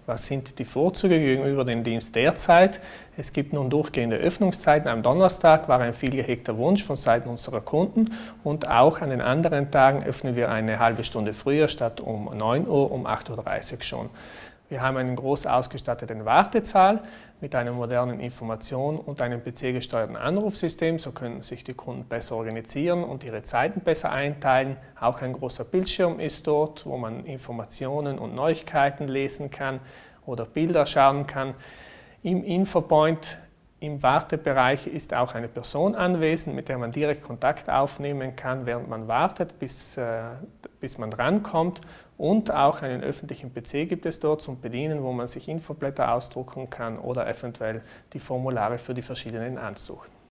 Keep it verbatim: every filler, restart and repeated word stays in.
Was sind die Vorzüge gegenüber dem Dienst derzeit? Es gibt nun durchgehende Öffnungszeiten. Am Donnerstag war ein viel gehegter Wunsch von Seiten unserer Kunden und auch an den anderen Tagen öffnen wir eine halbe Stunde früher statt um neun Uhr, um acht Uhr dreißig schon. Wir haben einen groß ausgestatteten Wartesaal mit einer modernen Information und einem P C-gesteuerten Anrufsystem. So können sich die Kunden besser organisieren und ihre Zeiten besser einteilen. Auch ein großer Bildschirm ist dort, wo man Informationen und Neuigkeiten lesen kann oder Bilder schauen kann. Im Infopoint im Wartebereich ist auch eine Person anwesend, mit der man direkt Kontakt aufnehmen kann, während man wartet, bis, äh, bis man rankommt. Und auch einen öffentlichen P C gibt es dort zum Bedienen, wo man sich Infoblätter ausdrucken kann oder eventuell die Formulare für die verschiedenen ansuchen.